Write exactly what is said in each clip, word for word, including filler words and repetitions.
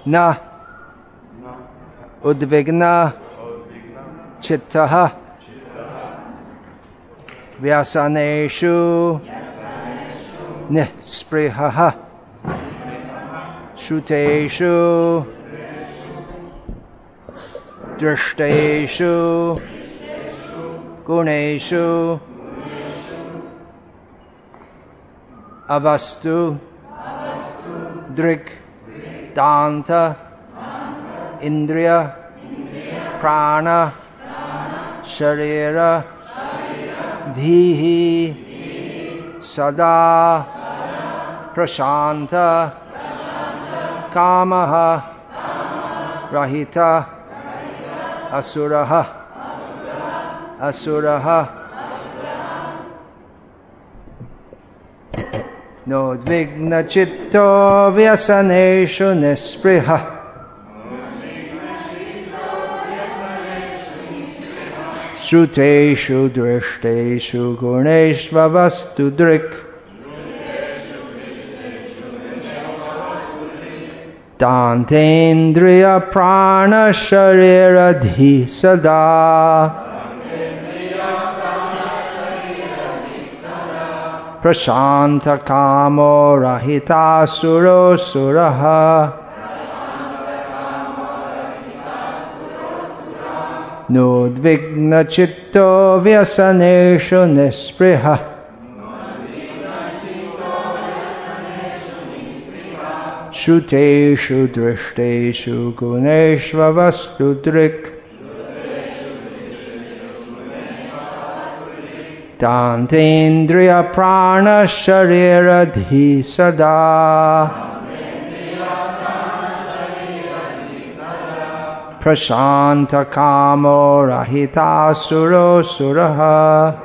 na udvigna chittaha vyasaneshu nisprihaha Shruteshu Drishteshu Guneshu Avastu Drik Danta Indriya Prana Sharira Dhihi Sada Prashanta Kamaha Rahita Asuraha Asuraha Nodvigna Chitta Vyasaneshu Nispriha Shruteshu Drishteshu Gurneshva Vastu Drik Dantendriya Prana Sharira Dhi Sada Prashanta Kamo Rahita Suro Suraha Nodvigna Chitta Vyasaneshu Nispriha Shruteshu Drishteshu Guneshva Vastu Drik Dantendriya Prana Sharira Dhi Sada Prashanta Kamo Rahita Suro Suraha.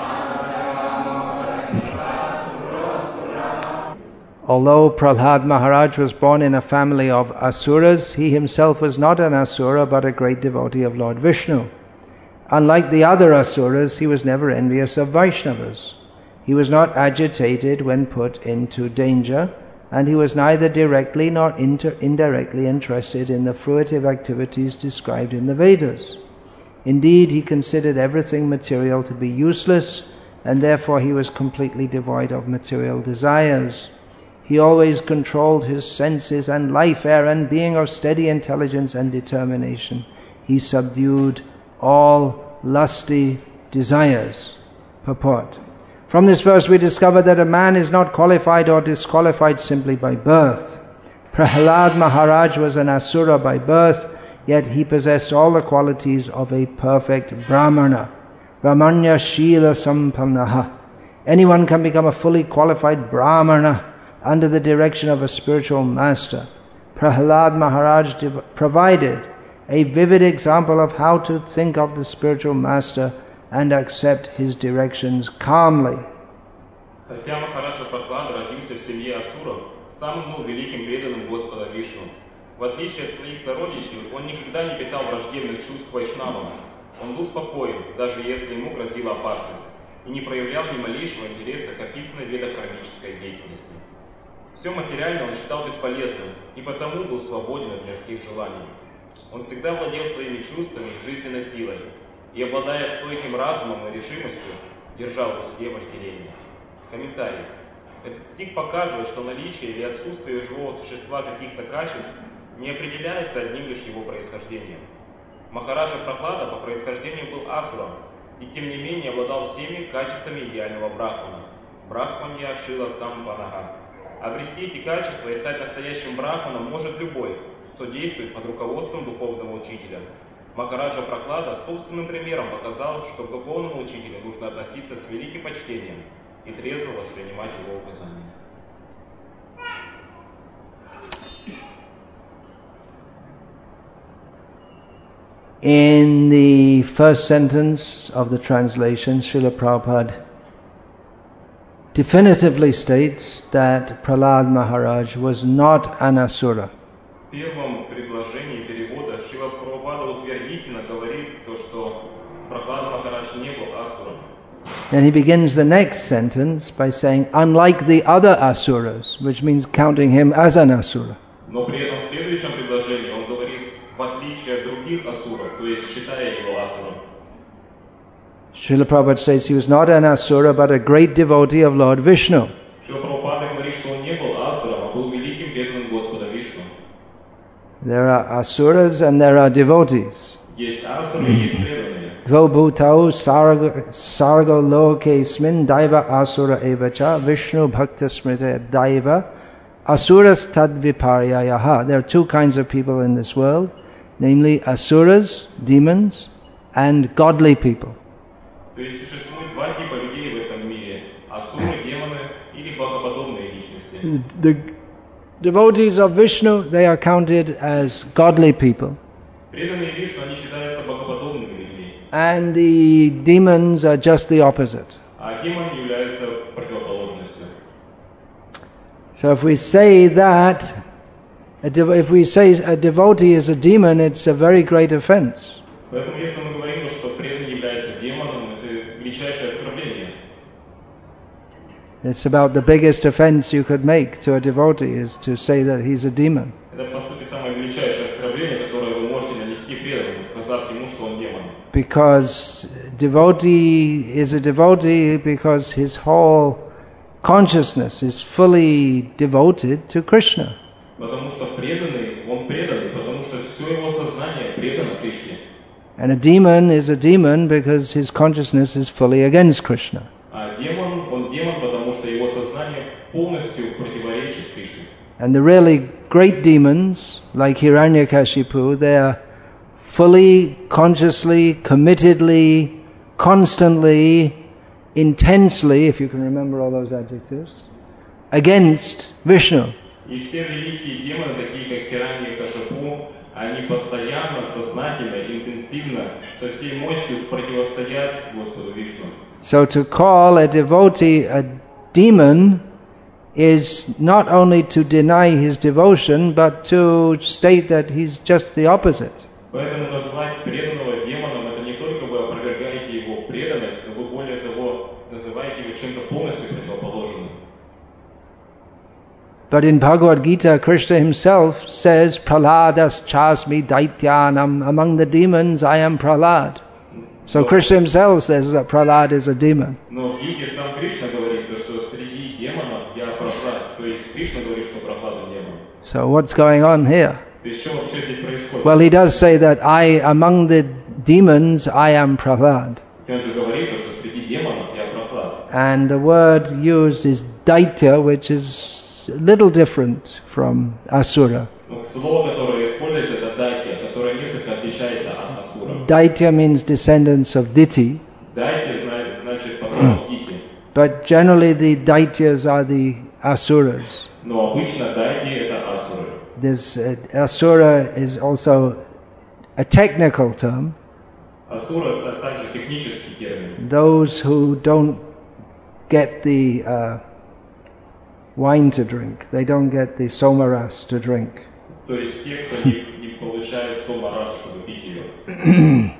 Although Prahlad Maharaj was born in a family of Asuras, he himself was not an Asura but a great devotee of Lord Vishnu. Unlike the other Asuras, he was never envious of Vaishnavas. He was not agitated when put into danger, and he was neither directly nor inter- indirectly interested in the fruitive activities described in the Vedas. Indeed, he considered everything material to be useless, and therefore he was completely devoid of material desires. He always controlled his senses and life air, and being of steady intelligence and determination, he subdued all lusty desires. Purport. From this verse we discover that a man is not qualified or disqualified simply by birth. Prahlad Maharaj was an Asura by birth, yet he possessed all the qualities of a perfect Brahmana. Brahmanya Shila Sampannaha. Anyone can become a fully qualified Brahmana under the direction of a spiritual master. Prahlad Maharaj div- provided a vivid example of how to think of the spiritual master and accept his directions calmly. Хотя Махараджа Прахлада родился в семье асуров, сам он был великим преданным Господа Вишну. В отличие от своих сородичей, он никогда не питал враждебных чувств вайшнавам. Он был спокоен, даже если ему грозила опасность, и не проявлял ни малейшего интереса к описанной в ведах кармической деятельности. Все материальное он считал бесполезным, и потому был свободен от мирских желаний. Он всегда владел своими чувствами и жизненной силой, и, обладая стойким разумом и решимостью, держал в узде вожделение. Комментарий. Этот стих показывает, что наличие или отсутствие у живого существа каких-то качеств не определяется одним лишь его происхождением. Махараджа Прахлада по происхождению был асуром, и тем не менее обладал всеми качествами идеального брахмана. Брахманья Шила Сампанаха. Обрести эти качества и стать настоящим брахманом может любой, кто действует под руководством духовного учителя. Махараджа Прахлада собственным примером показал, что к духовному учителю нужно относиться с великим почтением и трезво воспринимать его указания. In the first sentence of the translation, Srila Prabhupada definitively states that Prahlad Maharaj was not an Asura. В первом предложении перевода Шрила Прабхупада утвердительно говорит то, что Прахлада Махарадж не был асуром. And he begins the next sentence by saying, unlike the other Asuras, which means counting him as an Asura. Но при этом в следующем предложении он говорит, в отличие от других асуров, то есть считая его асуром. Srila Prabhupada says he was not an asura but a great devotee of Lord Vishnu. Шрила Прабхупада говорит, что он не был асуром, а был великим преданным Господа Вишну. There are asuras and there are devotees. Есть асуры и есть преданные. Dvobhutau sargo loke smin daiva asura evacha Vishnu bhakta smrita daiva asuras tad viparyayaha. There are two kinds of people in this world, namely asuras, demons, and godly people. То есть существует два типа людей в этом мире: асуры, демоны или богоподобные личности. The devotees of Vishnu, they are counted as godly people. Преданные Вишну, они считаются богоподобными людьми. And the demons are just the opposite. А демон является противоположностью. So if we say that, if we say a devotee is a demon, it's a very great offense. Поэтому если мы говорим, что преданный является демоном, это величайшее оскорбление. It's about the biggest offense you could make to a devotee is to say that he's a demon. Это по сути самое величайшее оскорбление, которое вы можете нанести преданному, сказав ему, что он демон. Because devotee is a devotee because his whole consciousness is fully devoted to Krishna. Потому что преданный, он преданный, потому что все его сознание предано Кришне. And a demon is a demon because his consciousness is fully against Krishna. А демон, он демон, потому что его сознание полностью противоречит Кришне. And the really great demons, like Hiranyakashipu, they are fully, consciously, committedly, constantly, intensely, if you can remember all those adjectives, against Vishnu. И все великие демоны, такие как Хираньякашипу, они постоянно, сознательно, интенсивно, со всей мощью противостоят Господу Вишну. So to call a devotee a demon is not only to deny his devotion, but to state that he's just the opposite. Поэтому назвать преданного демоном, это не только вы опровергаете его преданность, но вы более того называете его чем-то полностью противоположным. But in Bhagavad Gita, Krishna himself says, Praladas chasmi daityanam, among the demons I am Pralad. So Krishna himself says that Pralad is a demon. Но в Гите сам Кришна говорит, что среди демонов я Прохлад, то есть Кришна говорит, что Прохлад демон. So what's going on here? То есть что вообще здесь происходит? Well, he does say that I, among the demons, I am Pralad. Он же говорит, что среди демонов я Прохлад. And the word used is daitya, which is a little different from asura. Слово, которое используется, это дайтя, которое несколько отличается от асура. Daitya means descendants of Diti. Дайтя значит потомок Дити. But generally the daityas are the asuras. Но обычно дайти это асуры. This uh, asura is also a technical term. Асура это также технический термин. Those who don't get the uh, wine to drink, they don't get the somaras to drink. То есть те, кто не, не получает сомарас, чтобы пить ее.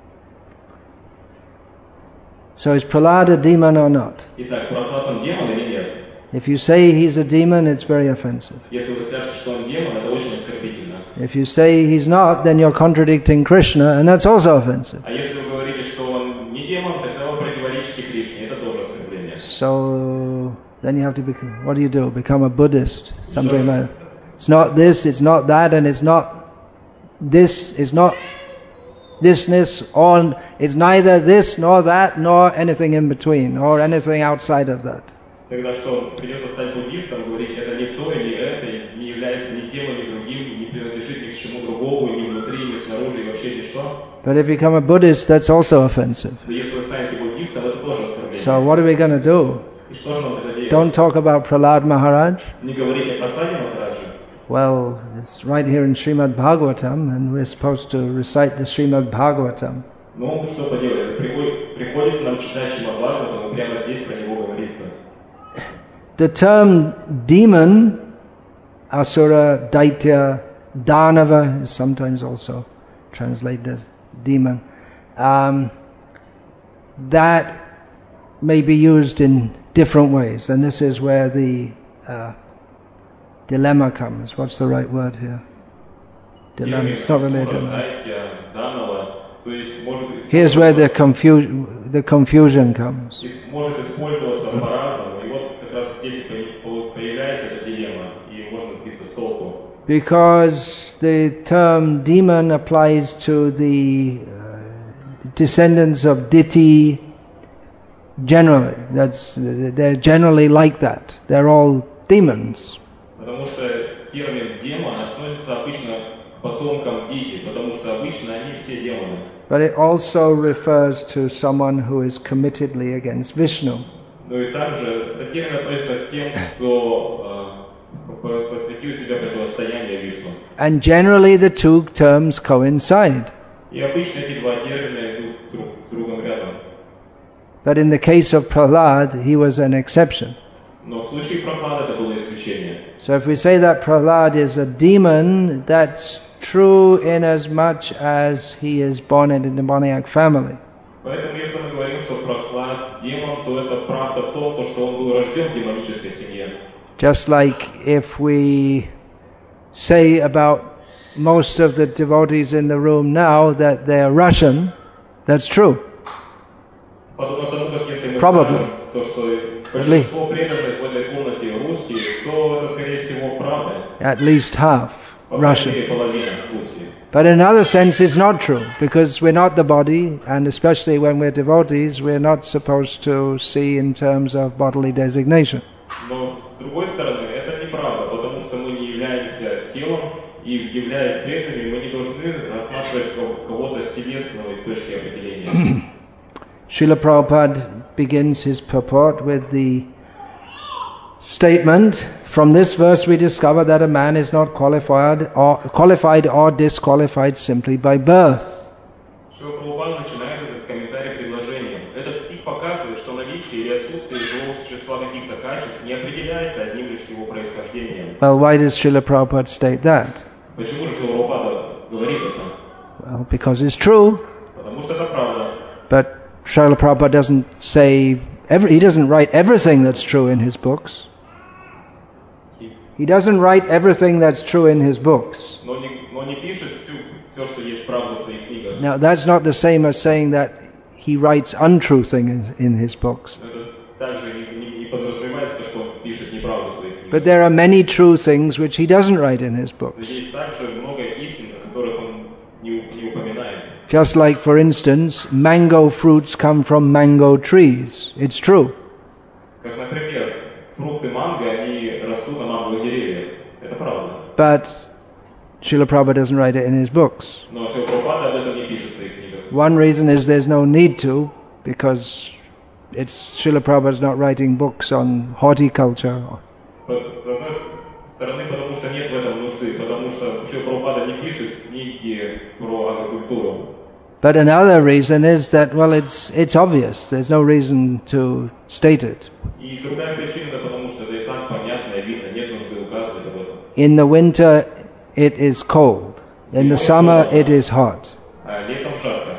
So is Prahlad a demon or not? Итак, Прохлад он демон или нет? If you say he's a demon, it's very offensive. Если вы скажете, что он демон, это очень оскорбительно. If you say he's not, then you're contradicting Krishna, and that's also offensive. А если вы говорите, что он не демон, тогда вы противоречите Кришне, это тоже оскорбление. So then you have to become, what do you do? Become a Buddhist, something like that. It's not this, it's not that, and it's not this, it's not thisness, or it's neither this nor that, nor anything in between, or anything outside of that. Тогда что, придется стать буддистом, говорить, это не то или это, не является ни тем, ни другим, не принадлежит ни к чему другому, ни внутри, ни снаружи, и вообще ничто. But if you become a Buddhist, that's also offensive. Но если вы станете буддистом, это тоже оскорбление. So what are we going to do? И что же нам тогда делать? Don't talk about Prahlad Maharaj. Не говорите о Прохладе Махараджи. Well, it's right here in Srimad Bhagavatam, and we're supposed to recite the Srimad Bhagavatam. Ну, что поделать, приходится нам читать Шримад Бхагаватам, и прямо здесь про него говорится. The term demon, asura, daitya, danava is sometimes also translated as demon. Um, that may be used in different ways, and this is where the uh, dilemma comes. What's the right word here? Dilemma. It's not really a dilemma. Here's where the confusion, the confusion comes. Because the term demon applies to the uh, descendants of Diti generally. That's, they're generally like that. They're all demons. Потому что термин демон относится обычно к потомкам Дити, потому что обычно они все демоны. But it also refers to someone who is committedly against Vishnu. Но и также этот термин относится к тем, кто посвятил себя противостоянию Вишну. And generally the two terms coincide. И обычно эти два термина идут друг с другом рядом. But in the case of Prahlad, he was an exception. Но в случае Прохлады это было исключение. So if we say that Prahlad is a demon, that's true in as much as he is born in a demoniac family. Поэтому если мы говорим, что Прохлад демон, то это правда в том, что он был рожден в демонической семье. Just like if we say about most of the devotees in the room now that they're Russian, that's true. Подобно тому, как если мы Probably. скажем, то, что большинство преданных в этой комнате русские, то это, скорее всего, правда. At least half По крайней Russian. мере, половина русские. But in another sense it's not true, because we're not the body, and especially when we're devotees, we're not supposed to see in terms of bodily designation. Но, с другой стороны, это неправда, потому что мы не являемся телом, и, являясь преданными, мы не должны рассматривать кого-то с телесной точки определения. Srila Prabhupada begins his purport with the statement, from this verse we discover that a man is not qualified or, qualified or disqualified simply by birth. Шрила Прабхупада начинает этот комментарий предложением. Этот стих показывает, что наличие или отсутствие живого существа каких-то качеств не определяется одним лишь его происхождением. Well, why does Srila Prabhupada state that? Почему же Шрила Прабхупада говорит это? Well, because it's true, Потому что это правда. but Srila Prabhupada doesn't say, every, he doesn't write everything that's true in his books. He doesn't write everything that's true in his books. Но не, но не пишет всю, все, что есть правда в своих книгах. Now, that's not the same as saying that he writes untrue things in his books. Это также не, не, не подразумевается, что он пишет неправду в своих книгах. But there are many true things which he doesn't write in his Но books. есть также много истин, о которых он не, не упоминает. Just like, for instance, mango fruits come from mango trees. It's true. Как, например, фрукты манго, они растут на манговых деревьях. Это правда. But Srila Prabhupada doesn't write it in his books. Но Шрила Прабхупада об этом не пишет в своих книгах. One reason is there's no need to, because it's Srila Prabhupada's not writing books on horticulture. С одной стороны, потому что нет в этом нужды, потому что Шрила Прабхупада не пишет книги про агрокультуру. But another reason is that, well, it's it's obvious. There's no reason to state it. И другая причина, это потому что это и так понятно и видно, нет нужды указывать об этом. In the winter, it is cold. In the summer, it is hot. А летом жарко.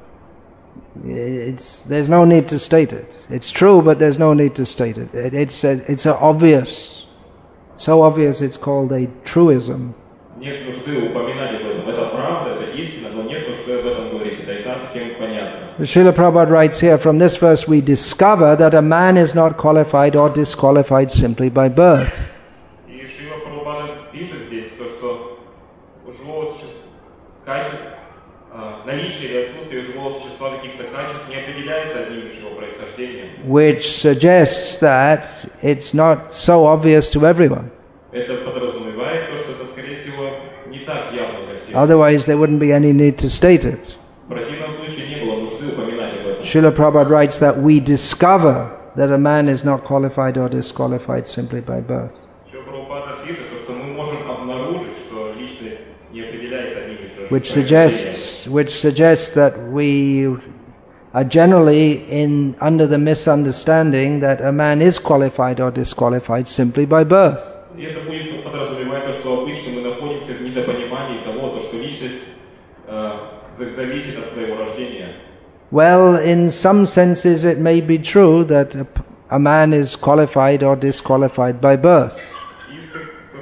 It's, there's no need to state it. It's true, but there's no need to state it. it it's a, it's a obvious, so obvious it's called a truism. Нет нужды упоминать об этом. Это правда, это истина, но нет нужды об этом говорить. Это и так всем понятно. Srila Prabhupada writes here, from this verse we discover that a man is not qualified or disqualified simply by birth. И Шрила Прабхупада пишет здесь то, что у живого существа качеств, наличие или отсутствие живого существа каких-то качеств не определяется одним лишь его происхождением. Which suggests that it's not so obvious to everyone. Это подразумевает то, что это, скорее всего, не так явно для всех. Otherwise there wouldn't be any need to state it. В противном случае не было нужды упоминать об этом. Srila Prabhupada writes that we discover that a man is not qualified or disqualified simply by birth. Шрила Прабхупада пишет, что мы можем обнаружить, что личность не определяется одним лишь Which suggests, which suggests that we are generally in under the misunderstanding that a man is qualified or disqualified simply by birth. И это будет подразумевать то, что обычно мы находимся в недопонимании того, то, что личность э, зависит от своего рождения. Well, in some senses it may be true that a, a man is qualified or disqualified by birth. И в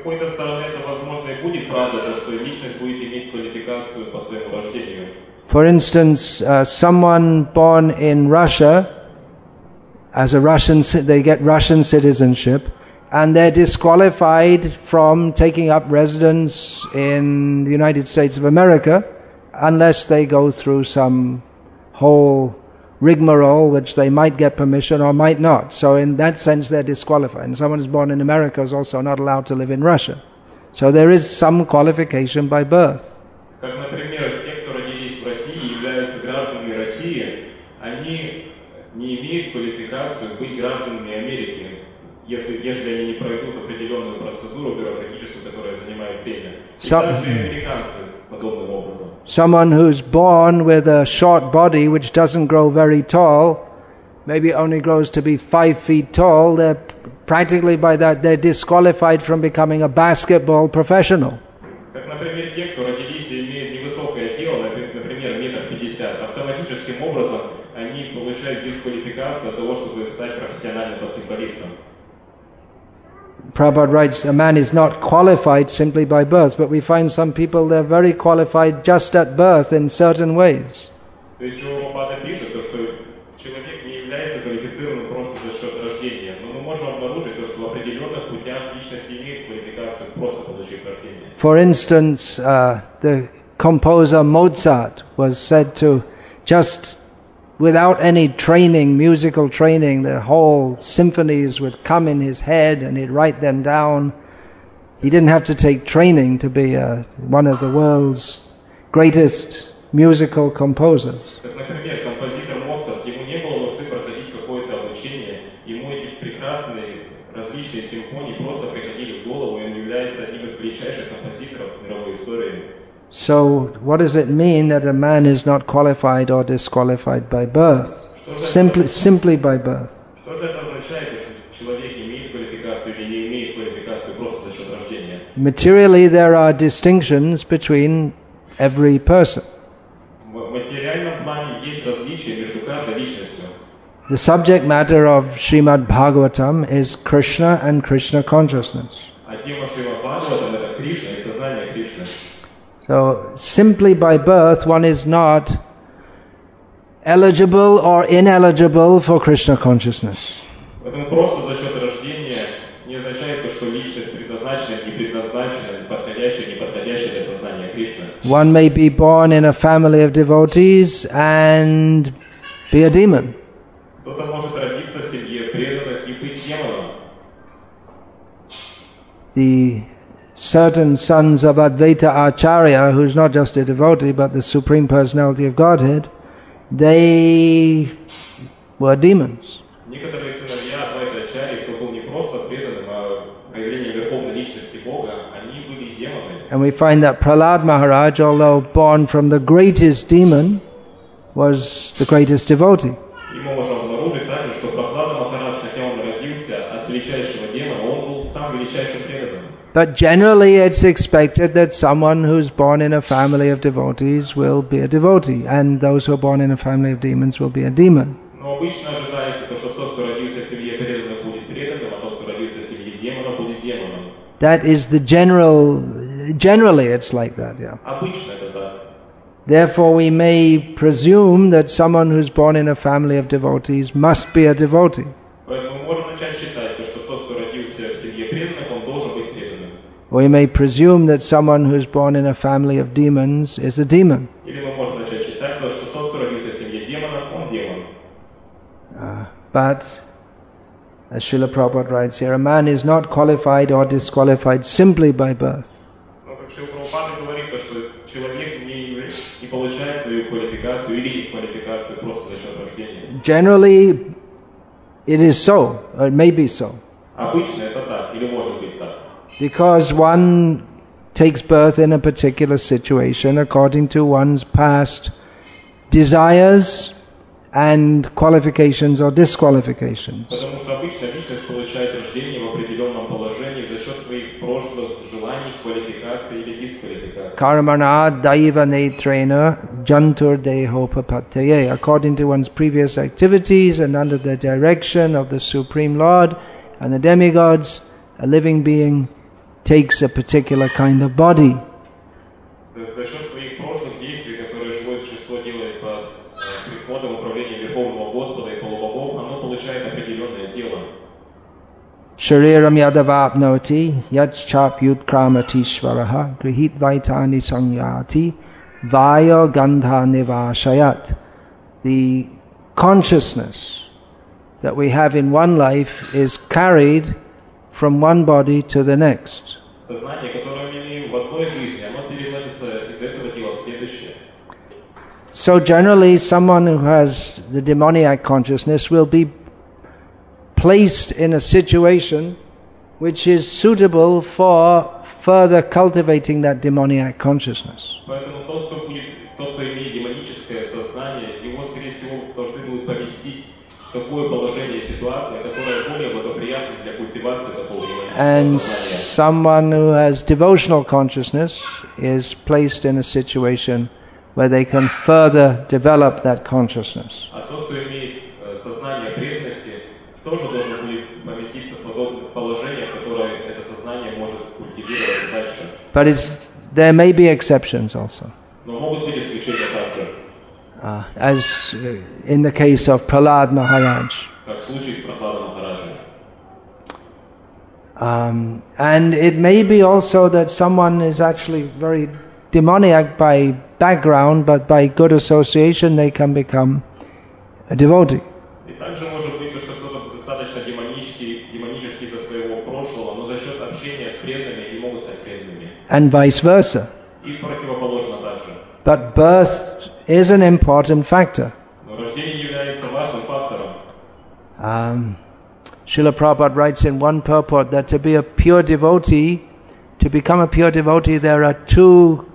какой-то стороны это, возможно, и будет правда, то, что личность будет иметь квалификацию по своему рождению. For instance, uh, someone born in Russia, as a Russian, they get Russian citizenship, and they're disqualified from taking up residence in the United States of America unless they go through some whole rigmarole which they might get permission or might not. So in that sense they're disqualified. And someone who's born in America is also not allowed to live in Russia. So there is some qualification by birth. Как, например, те, кто родились в России, являются гражданами России, они не имеют квалификацию быть гражданами Америки, если, если они не пройдут определенную процедуру бюрократическую, которая занимает время. И So, также американцы подобным образом. Someone who's born with a short body which doesn't grow very tall, maybe only grows to be five feet tall, they're practically by that they're disqualified from becoming a basketball professional. Как, например, те, кто родились и имеют невысокое тело, например, метр пятьдесят, автоматическим образом они получают дисквалификацию от того, чтобы стать профессиональным баскетболистом. Prabhupada writes, a man is not qualified simply by birth, but we find some people, they're very qualified just at birth in certain ways. То есть Прабхупада пишет, что человек не является квалифицированным просто за счет рождения, но мы можем обнаружить, что в определенных путях личность имеет квалификацию, просто получив рождение. For instance, uh, the composer Mozart was said to just without any training, musical training, the whole symphonies would come in his head and he'd write them down. He didn't have to take training to be uh, one of the world's greatest musical composers. Как, например, композитор Моцарт, ему не было нужды проходить какое-то обучение, ему эти прекрасные различные симфонии просто приходили в голову, и он является одним из величайших композиторов мировой истории. So, what does it mean that a man is not qualified or disqualified by birth? Simply, simply by birth. Что же это означает, что человек имеет квалификацию или не имеет квалификацию просто за счет рождения? Materially, there are distinctions between every person. В материальном плане есть различия между каждой личностью. The subject matter of Srimad Bhagavatam is Krishna and Krishna consciousness. А тема Шримад Бхагаватам — это Кришна и сознание Кришны. So, simply by birth, one is not eligible or ineligible for Krishna consciousness. Поэтому просто за счет рождения не означает, что личность предназначена, не предназначена, подходящая, не подходящая для сознания Кришны. One may be born in a family of devotees and be a demon. Кто-то может родиться в семье преданных и быть демоном. The certain sons of Advaita Acharya, who's not just a devotee but the Supreme Personality of Godhead, they were demons. Некоторые сыновья Адвайта Ачарьи, кто был не просто преданным, а проявлением верховной личности Бога, они были демонами. And we find that Prahlad Maharaj, although born from the greatest demon, was the greatest devotee. И мы можем обнаружить также, что Прахлада Махарадж, хотя он родился от величайшего демона, он был сам величайшим преданным. But generally it's expected that someone who's born in a family of devotees will be a devotee, and those who are born in a family of demons will be a demon. Но обычно ожидается, что тот, кто родился в семье преданных, будет преданным, а тот, кто родился в семье демона, будет демоном. That is the general, generally it's like that, yeah. Обычно это так. Therefore we may presume that someone who's born in a family of devotees must be a devotee. Поэтому мы можем начать считать, что тот, кто родился в семье преданных, он должен быть преданным. We may presume that someone who's born in a family of demons is a demon. Или мы можем начать считать, что тот, кто родился в семье демонов, он демон. Uh, but, as Srila Prabhupada writes here, a man is not qualified or disqualified simply by birth. Но как Шрила Прабхупада говорит, что человек не, не получает свою квалификацию или квалификацию просто за счет рождения. Generally, it is so, or it may be so. Обычно это так, или может быть так. Because one takes birth in a particular situation according to one's past desires and qualifications or disqualifications. Потому что обычно личность получает рождение в определенном положении за счет своих прошлых желаний, квалификаций или дисквалификаций. Karmana daiva netrena jantur deho papataye. According to one's previous activities and under the direction of the Supreme Lord and the demigods, a living being takes a particular kind of body. За счет своих прошлых действий, которые живое существо делает под присмотром управления Верховного Господа и полубогов, оно получает определенное тело. Shariram yadavapnoti yadchap yudkramatishvaraha grihit vaitani sangyati vayo gandha nivashayat. The consciousness that we have in one life is carried from one body to the next. Сознание, которое мы имеем в одной жизни, оно переносится из этого тела в следующее. So generally, someone who has the demoniac consciousness will be placed in a situation which is suitable for further cultivating that demoniac consciousness. Поэтому тот, кто будет, тот, кто имеет демоническое сознание, его, скорее всего, должны будут поместить в такое положение ситуации, которое более благоприятно для культивации такого демонического And сознания. someone who has devotional consciousness is placed in a situation where they can further develop that consciousness. А тот, кто имеет сознание преданности, тоже должен будет поместиться в подобное положение, в которое это сознание может культивироваться дальше. But it's, there may be exceptions also. Но могут быть исключения также. Uh, as in the case of Prahlad Maharaj. Как в случае с Прохладом Махараджем. Um, and it may be also that someone is actually very demoniac by background, but by good association they can become a devotee. И также может быть, что кто-то достаточно демонический, демонический из-за своего прошлого, но за счет общения с преданными не могут стать преданными. And vice versa. И противоположно также. But birth is an important factor. Но рождение является важным фактором. Um, Srila Prabhupada writes in one purport that to be a pure devotee, to become a pure devotee, there are two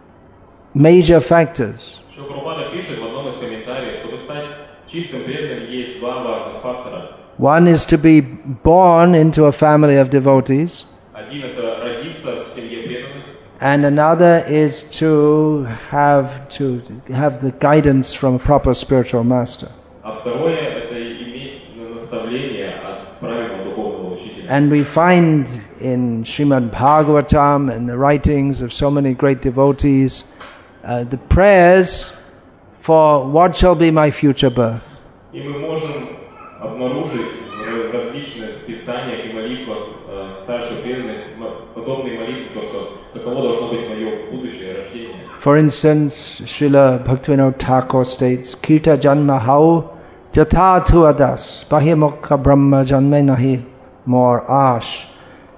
major factors. Шрила Прабхупада пишет в одном из комментариев, чтобы стать чистым преданным, есть два важных фактора. One is to be born into a family of devotees. Один — это родиться в семье преданных. And another is to have to have the guidance from a proper spiritual master. А второе — это иметь наставление от правильного духовного учителя. And we find in Srimad Bhagavatam and the writings of so many great devotees, uh, the prayers for what shall be my future birth. И мы можем обнаружить в различных писаниях и молитвах старших преданных подобные молитвы, то, что каково должно быть мое будущее рождение. For instance, Srila Bhaktivinoda Thakur states, Kirta janma hau jatha tuadas bahimukha brahma janme nahi more ash.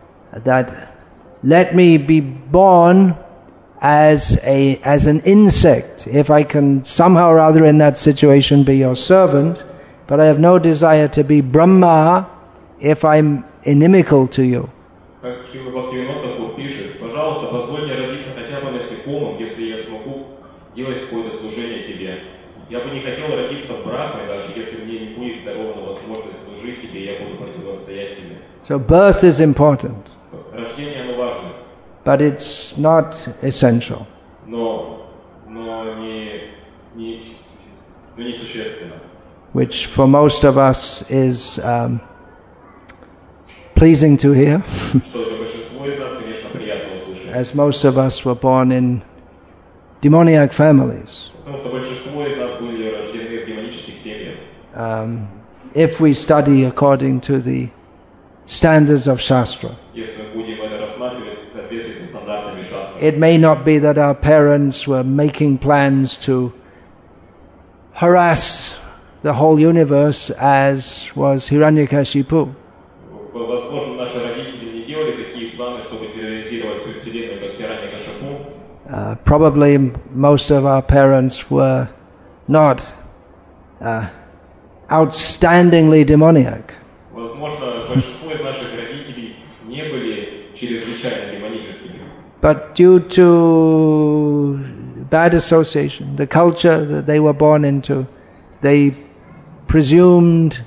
That let me be born as a as an insect, if I can somehow or other in that situation be your servant, but I have no desire to be Brahma if I'm inimical to you. Как Шрила Бхактивинод Тхакур пишет, пожалуйста, позволь мне родиться хотя бы насекомым, если я смогу делать какое-то служение тебе. Я бы не хотел родиться брахмой, даже если мне не будет дарована возможность служить тебе, я буду противостоять тебе. So birth is important. Рождение, оно важно. But it's not essential. Но, но не, не, но не существенно. Which for most of us is um, pleasing to hear. Что для большинства из нас, конечно, приятно услышать. As most of us were born in demoniac families. Потому что большинство из нас были рождены в демонических семьях. Um, if we study according to the standards of Shastra. Если мы будем это рассматривать в соответствии со стандартами шастры. It may not be that our parents were making plans to harass the whole universe as was Hiranyakashipu. Возможно, наши родители не делали такие планы, чтобы терроризировать всю вселенную, как Хираньякашипу. Uh, probably most of our parents were not uh, outstandingly demoniac. Возможно, большинство из наших родителей не были чрезвычайно демоническими. But due to bad association, the culture that they were born into, they presumed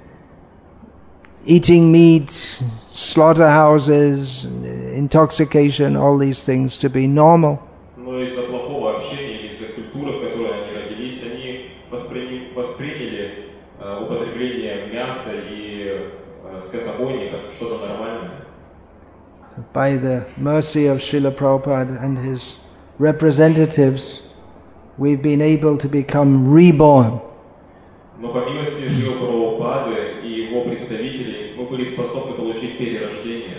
eating meat, slaughterhouses, intoxication, all these things to be normal. Но из-за плохого общения, из-за культуры, в которой они родились, они восприняли, восприняли э, употребление мяса и э, скотобойни как что-то нормальное. So by the mercy of Srila Prabhupada and his representatives, we've been able to become reborn. Но по милости Шрилы Прабхупады и его представителей мы были способны получить перерождение.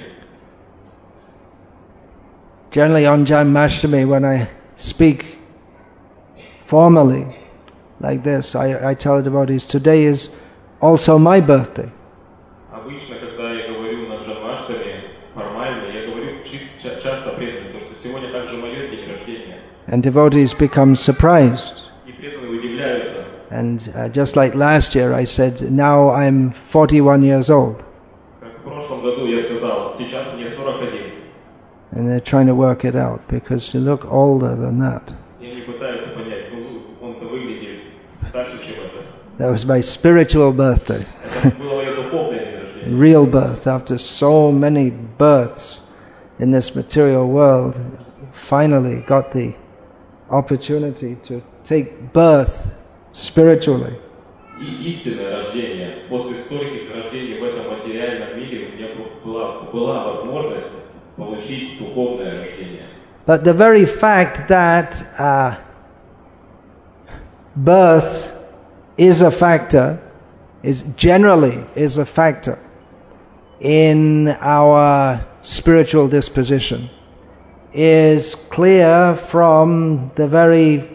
Generally on Janmashtami, when I speak formally like this, I, I tell the devotees, today is also my birthday. Обычно, когда я говорю на Джанмаштами формально, я говорю чис- часто преданным, потому что сегодня также мое день рождения. And devotees become surprised. И преданные удивляются. And uh, just like last year, I said, now I'm forty-one years old. Как в прошлом году я сказал, сейчас мне сорок один. And they're trying to work it out because you look older than that. И они пытаются понять, ну, он-то выглядит старше, чем это. That was my spiritual birthday. Это было мое духовное день рождения. Real birth. After so many births in this material world, finally got the opportunity to take birth spiritually. И истинное рождение. После стольких рождений в этом материальном мире у меня была, была возможность получить духовное рождение. But the very fact that uh, birth is a factor, is generally is a factor in our spiritual disposition, is clear from the very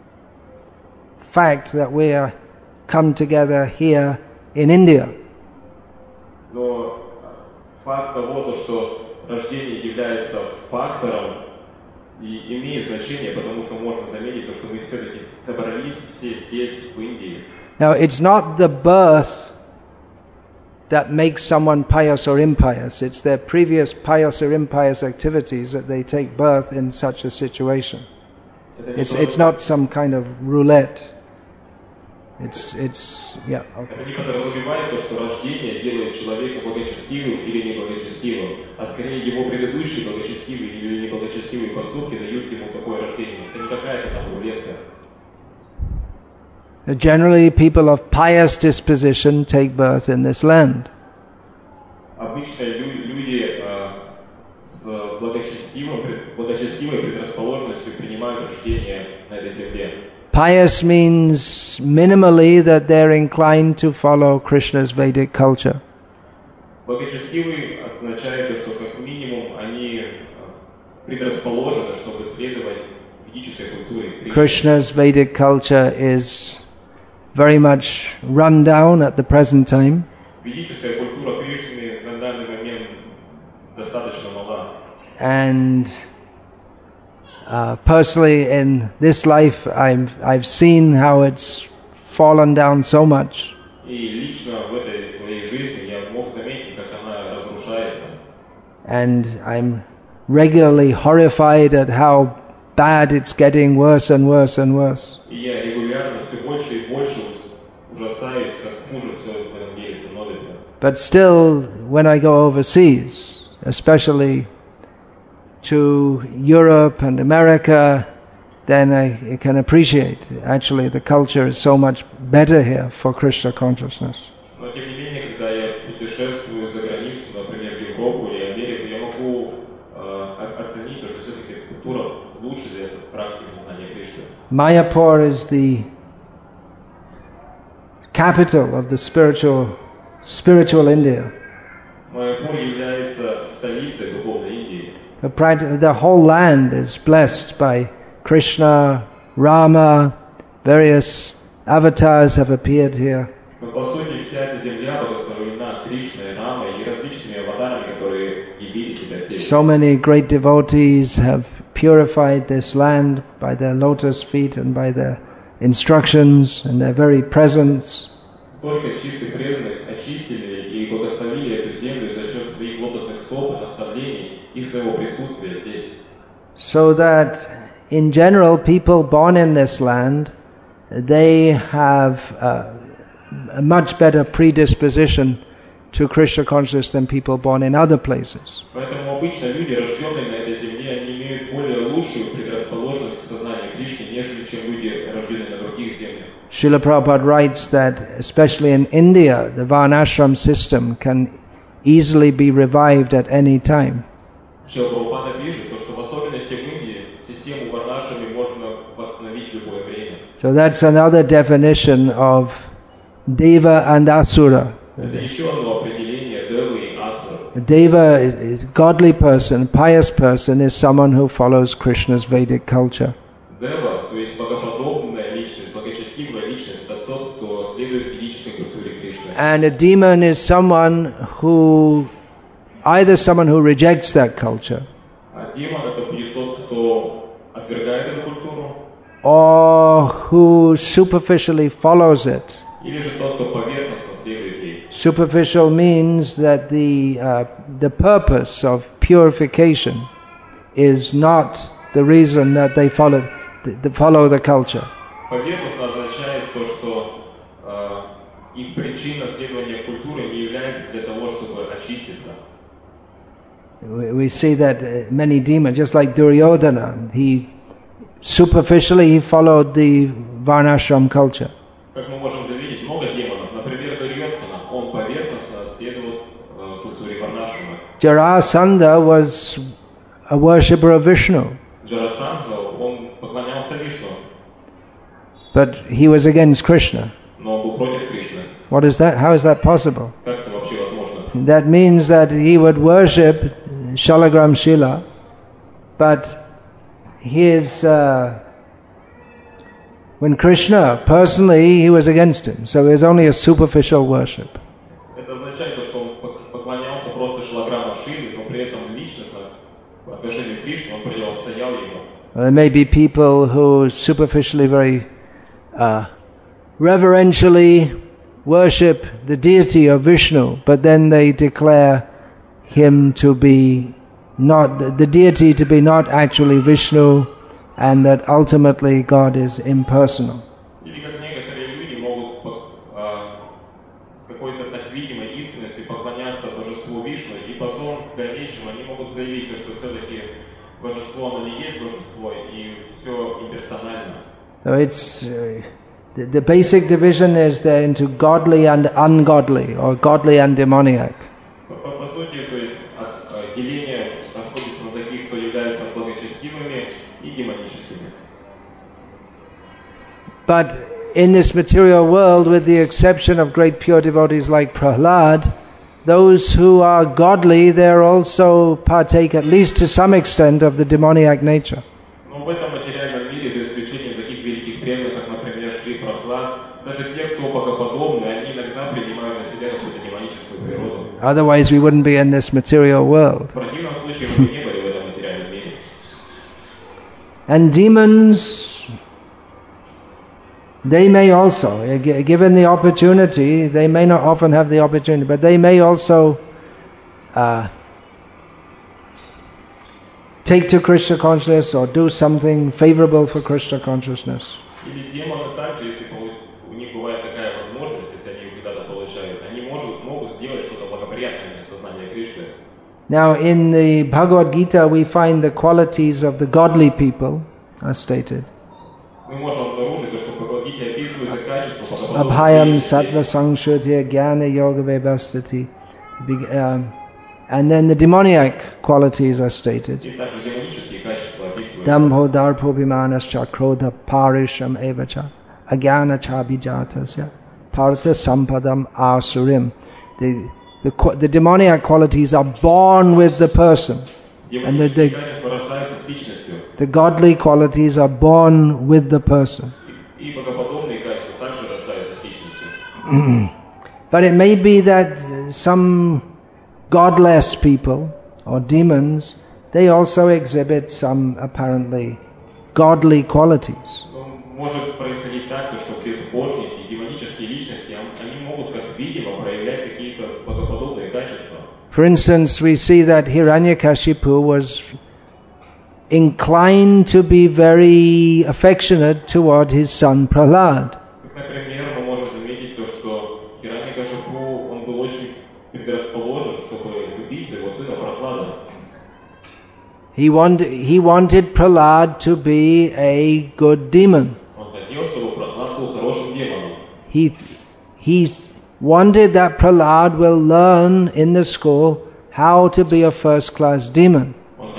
fact that we are come together here in India. Но факт того, то, что рождение является фактором и имеет значение, потому что можно заметить, то, что мы все-таки собрались все здесь, в Индии. Now, it's not the birth that makes someone pious or impious. It's their previous pious or impious activities that they take birth in such a situation. It's, it's not some kind of roulette. It's, it's, yeah, okay. Это не подразумевает то, что рождение делает человека благочестивым или неблагочестивым, а скорее его предыдущие благочестивые или неблагочестивые поступки дают ему такое рождение. Это не какая-то там рулетка. Generally, people of pious disposition take birth in this land. Обычно люди э, с благочестивой, благочестивой предрасположенностью принимают рождение на этой земле. Pious means minimally that they're inclined to follow Krishna's Vedic culture. Благочестивый означает, что как минимум они предрасположены, чтобы следовать ведической культуре Кришны. Krishna's Vedic culture is very much run down at the present time. Ведическая культура Кришны на данный момент достаточно мала. And uh, personally, in this life, I've I've seen how it's fallen down so much. И лично в этой своей жизни я мог заметить, как она разрушается. And I'm regularly horrified at how bad it's getting, worse and worse and worse. И я регулярно все больше и больше ужасаюсь, как хуже все в этом мире становится. But still, when I go overseas, especially to Europe and America, then I can appreciate actually the culture is so much better here for Krishna consciousness. Но тем не менее, когда я путешествую за границу, например, в Европу или Америку, я могу э, оценить, что все-таки культура лучше для практики знания Кришны. Mayapur is the capital of the spiritual spiritual India. Майяпур является столицей духовной Индии. The whole land is blessed by Krishna, Rama, various avatars have appeared here. Но по сути вся эта земля благословлена Кришной, Рамой и различными аватарами, которые явили себя здесь. So many great devotees have purified this land by their lotus feet and by their instructions and their very presence. Столько чистых преданных очистили и благословили эту землю за счет своих лотосных стоп, наставлений и своего присутствия здесь. So that in general people born in this land, they have uh, a much better predisposition to Krishna consciousness than people born in other places. Поэтому обычно люди, рожденные на этой земле, они имеют более лучшую предрасположенность к сознанию Кришны, нежели чем люди, рожденные на других землях. Srila Prabhupada writes that, especially in India, the Varnashram system can easily be revived at any time. Шрила Прабхупада пишет, то, что в особенности в Индии систему варнашами можно восстановить в любое время. So that's another definition of Deva and Asura. Это еще одно определение Девы и Асуры. Deva, a godly person, pious person, is someone who follows Krishna's Vedic culture. Дева, то есть богоподобная личность, благочестивая личность, это тот, кто следует ведической культуре Кришны. And a demon is someone who, either someone who rejects that culture, А демон это будет тот, кто отвергает эту культуру, or who superficially follows it. или же тот, кто поверхностно следует ей. Superficial means that the uh, the purpose of purification is not the reason that they follow the, follow the culture. Поверхностно означает то, что э, их причина следования культуры не является для того, чтобы очиститься. We, we see that uh, many demons, just like Duryodhana, he superficially he followed the Varnashram culture. Как мы можем завидеть, много демонов. Например, Дурьодхана, он поверхностно следовал э, культуре Варнашрама. Jarasandha was a worshipper of Vishnu, Джарасандха, он поклонялся Вишну, but he was against Krishna. но он был против Кришны. What is that? How is that possible? Как это вообще возможно? That means that he would worship Shalagram Shila, but his uh, when Krishna personally he was against him, so it was only a superficial worship. Это означает, что он поклонялся просто Шилаграма Шиле, но при этом личностно по отношению к Кришне он противостоял ему. There may be people who superficially, very uh, reverentially worship the deity of Vishnu, but then they declare him to be not, the deity to be not actually Vishnu, and that ultimately God is impersonal. Или как некоторые люди могут а, с какой-то так видимой истинностью поклоняться божеству Вишну, и потом в дальнейшем они могут заявить, что все-таки божество, оно не есть божество, и все имперсонально. So it's uh, the, the basic division is there into godly and ungodly, or godly and demoniac. По, по, по сути, то есть от, а, деление расходится на таких, кто является благочестивыми и демоническими. But in this material world, with the exception of great pure devotees like Prahlad, those who are godly, they also partake at least to some extent of the demoniac nature. Но в этом материальном мире, за исключением таких великих преданных, как, например, Шри Прахлад, даже те, кто богоподобны, они иногда принимают на себя какую-то демоническую природу. Otherwise, we wouldn't be in this material world. В противном случае мы не были в этом материальном мире. And demons, they may also, given the opportunity, they may not often have the opportunity, but they may also uh, take to Krishna consciousness or do something favorable for Krishna consciousness. Или демоны также, если у них бывает такая возможность, если они ее когда-то получают, они могут, могут сделать что-то благоприятное для сознания Кришны. Now, in the Bhagavad Gita, we find the qualities of the godly people are stated. Мы можем обнаружить, что в Бхагавад-гите описываются качества богоподобных Abhayam личностей. sattva sangshrutya jnana yoga vevastati. Um, and then the demoniac qualities are stated. И также демонические качества описываются. Dambho darpo vimanascha krodha parisham evacha agyana chabijatasya parta sampadam asurim. The, the, the demoniac qualities are born with the person. And the, Демонические the, качества рождаются с личностью. the godly qualities are born with the person. И богоподобные качества также рождаются с личностью. But it may be that some godless people or demons, they also exhibit some apparently godly qualities. Но может происходить так, что безбожники, демонические личности, они могут как видимо проявлять какие-то богоподобные качества. For instance, we see that Hiranyakashipu was inclined to be very affectionate toward his son Prahlad. Например, мы можем заметить то, что Хираньякашипу, он был очень предрасположен, чтобы любить своего сына Прахлада. He wanted, he wanted Prahlad to be a good demon. Он хотел, чтобы Прахлад был хорошим демоном. He, he wanted that Prahlad will learn in the school how to be a first-class demon. Он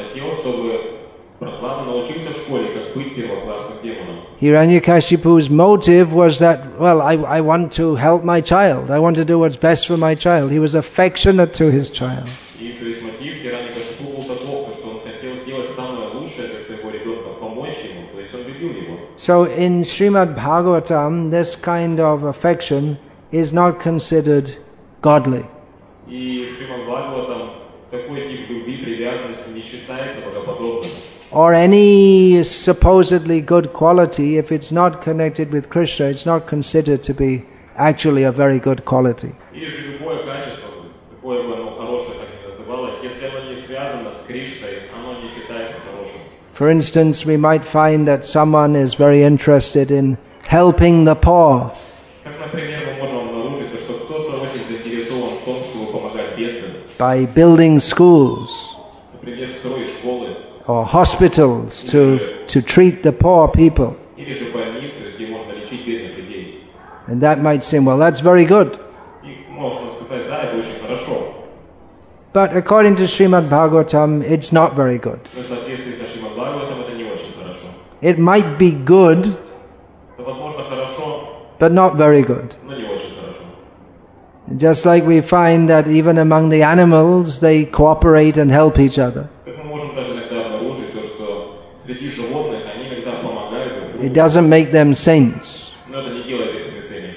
царством демонов. Hiranyakashipu's motive was that, well, I, I want to help my child. I want to do what's best for my child. He was affectionate to his child. И то есть мотив Хираньякашипу был таков, что он хотел сделать самое лучшее для своего ребенка, помочь ему, то есть он любил его. So in Srimad Bhagavatam, this kind of affection is not considered godly. И в Шримад Бхагаватам такой тип любви, привязанности не считается богоподобным. Or any supposedly good quality, if it's not connected with Krishna, it's not considered to be actually a very good quality. Или же любое качество, какое бы оно хорошее, как ни называлось, если оно не связано с Кришной, оно не считается хорошим. For instance, we might find that someone is very interested in helping the poor. Как, например, мы можем обнаружить, что кто-то очень заинтересован в том, чтобы помогать бедным. By building schools. Например, строить школы. Or hospitals to, to treat the poor people. Или же больницы, где можно лечить бедных людей. And that might seem, well, that's very good. И можно сказать, да, это очень хорошо. But according to Srimad Bhagavatam, it's not very good. Но в соответствии со Шримад Бхагаватам это не очень хорошо. It might be good, Это, возможно, хорошо, but not very good. но не очень хорошо. Just like we find that even among the animals, they cooperate and help each other. Как мы можем даже иногда обнаружить то, что среди животных они иногда помогают друг другу. It doesn't make them saints. Но это не делает их святыми.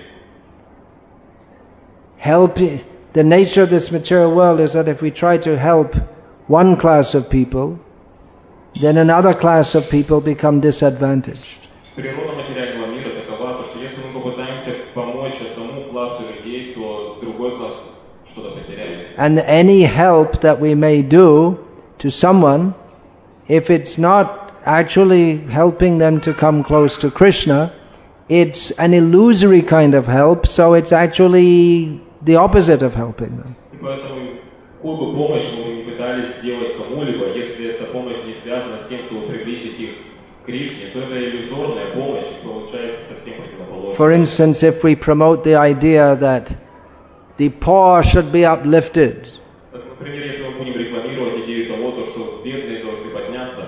Help, the nature of this material world is that if we try to help one class of people, then another class of people become disadvantaged. Природа материального мира такова, что если мы попытаемся помочь одному классу людей, то другой класс что-то потеряет. And any help that we may do to someone, if it's not actually helping them to come close to Krishna, it's an illusory kind of help, so it's actually the opposite of helping them. И поэтому, какую бы помощь мы не пытались сделать кому-либо, если эта помощь не связана с тем, чтобы приблизить их к Кришне, то это иллюзорная помощь, и получается совсем противоположно. For instance, if we promote the idea that the poor should be uplifted, Так, например, если мы будем рекламировать идею того, то, что бедные должны подняться,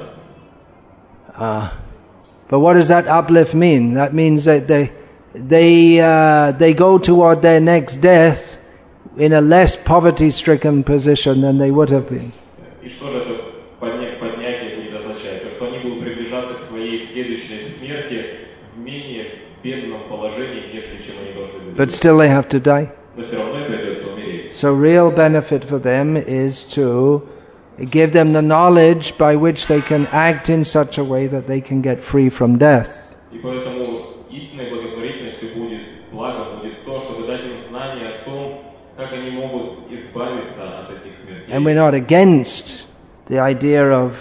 uh, but what does that uplift mean? That means that they they uh, they go toward their next death in a less poverty-stricken position than they would have been. и что же это подня- поднятие будет означать? То, что они будут приближаться к своей следующей смерти в менее бедном положении, нежели чем они должны были. But still they have to die. Но все равно им придется умереть. So real benefit for them is to give them the knowledge by which they can act in such a way that they can get free from death. И поэтому истинной благотворительностью будет, благом будет то, чтобы дать им знание о том, как они могут избавиться от этих смертей. And we're not against the idea of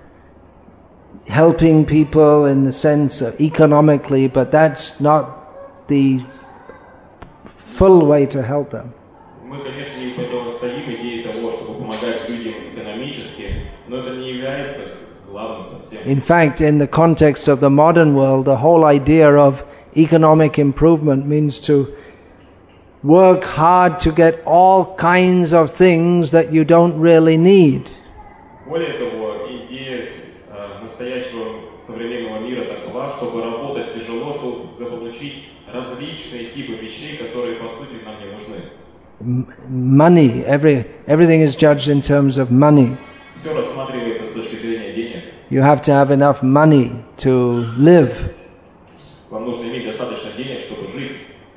helping people in the sense of economically, but that's not the full way to help them. Мы, конечно, не противостоим идее того, чтобы помогать людям экономически, но это не является главным совсем. In fact, in the context of the modern world, the whole idea of economic improvement means to work hard to get all kinds of things that you don't really need. Более того, идея э, настоящего современного мира такова, чтобы работать тяжело, чтобы заполучить различные типы вещей, которые по сути нам не нужны. Money, every everything is judged in terms of money. Все рассматривается с точки зрения денег. You have to have enough money to live. Вам нужно иметь достаточно денег, чтобы жить.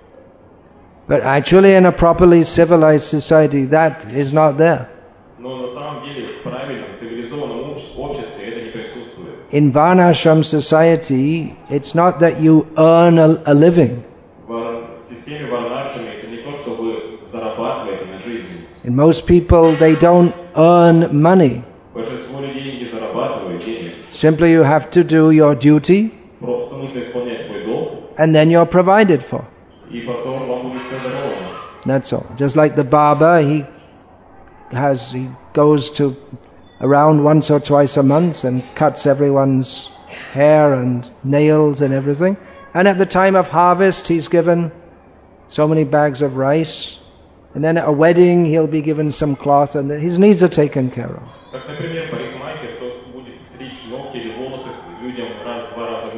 But actually in a properly civilized society that is not there. Но на самом деле в правильном цивилизованном общ- обществе это не присутствует. In Varnashram society, it's not that you earn a, a living. В вар- в системе варнашами это не то, что вы зарабатываете на жизнь. In most people, they don't earn money. Большинство людей не зарабатывают денег. Simply you have to do your duty Просто нужно исполнять свой долг, and then you're provided for. и потом вам будет все даровано. That's all. Just like the barber, he has, he goes to around once or twice a month and cuts everyone's hair and nails and everything. And at the time of harvest, he's given so many bags of rice. And then at a wedding, he'll be given some cloth, and his needs are taken care of. Как, например, парикмахер, тот будет стричь ногти или волосы людям раз-два раза в месяц,